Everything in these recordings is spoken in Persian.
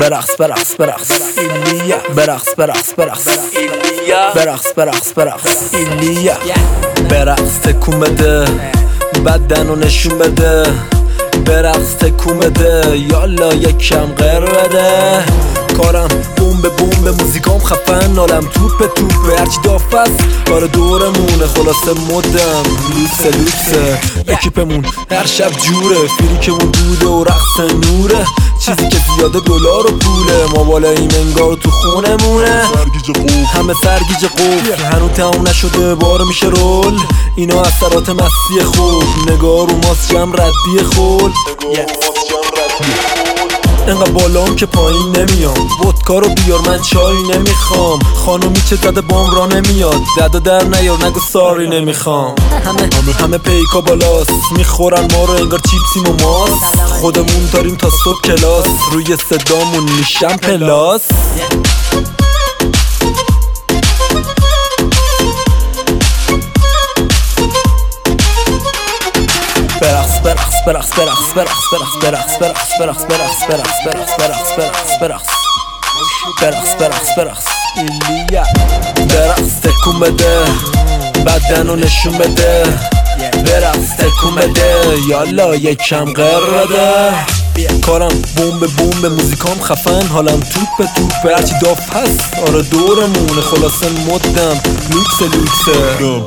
برقص برقص برقص ایلیا برقص برقص برقص ایلیا برقص برقص برقص ایلیا برقص تکون بده بدنو نشون بده برقص تکون بده یالا یکم غر بده کارم بوم به بوم به موزیکام خفن نالم توپ توپه هرچی دافست کار دورمونه خلاصه مدم لوکسه لوکسه اکیپمون هر شب جوره فریکمون دوده و رقص نوره چیزی که زیاده دلار و پوله ما بالاییم انگار تو خونمونه همه سرگیج قفل هنوز تموم نشده بار میشه رول اینا اثرات مستی خوب نگاه رو ماست جمع ردی خول انقدر بالام که پایین نمیام ودکا رو بیار من چای نمیخوام خانومی چه زده بام را نمیاد دادا در نیار نگو ساری نمیخوام همه پیکا بالاست میخورن ما رو انگار چیپسیم و ماست خودمون داریم تا صبح کلاس روی صدامون میشم پلاس برقص برقص برقص برقص برقص برقص برقص برقص برقص برقص برقص برقص برقص برقص برقص برقص برقص ایلیا برقص تکون بده بدنو نشون بده برقص تکون بده یالا یکم غر بده کارم بوم به بوم به موزیکام خفن حالم توپ توپه هرچی داف هست آره دورمونه خلاصه مدم لوکسه لوکسه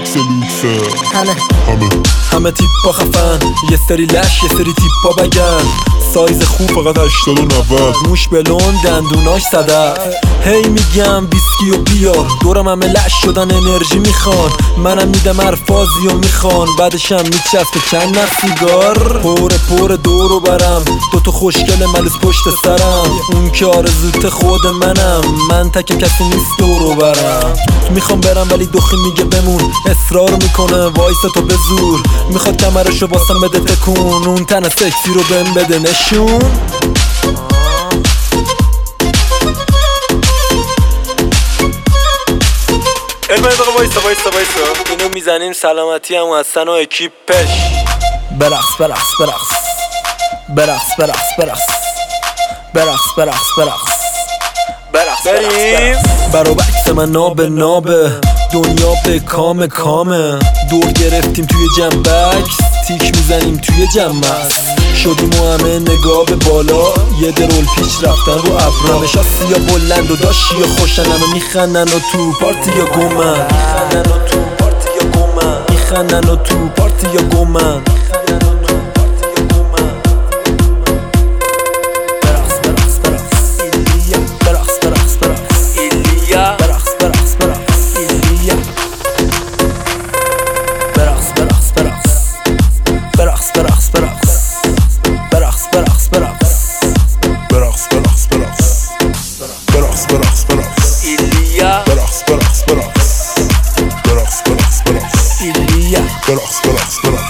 همه تیپا خفن یه سری لش یه سری تیپا بگن سایز خوب فقط 80 و 90 موش بلون دندوناش صدف هی میگم بیسکی و بیار دورم همه لش شدن انرژی میخوان منم میدم الفاظی و میخوان بعدشم میچسبه چند نخ سیگار پر دورو برم دوتا خوشگل ملوس پشت سرم اون که آرزوت خود منم من تک کسی نیست دورو برم میخوام برم ولی دخی میگه بمون اصرار میکنه وایسا تو به زور میخواد کمرشو واسم بده تکون اون تن سکسی رو بهم بده نشون وایسا اینو میزنیم سلامتی هم هستن و اکیپش برقص برقص برقص برقص برقص برقص برقص برقص برقص برقص بریم برو بکس من نابه دنیا به کامه دور گرفتیم توی جنبکس تیک میزنیم توی جمعست شدیم و همه نگاه به بالا یه درول پیش رفتن رو ابرا نشستی یا بلند و داشتی یا خوشن همه میخندن و تو پارتی یا گمن میخندن و تو پارتی یا گمن Relax.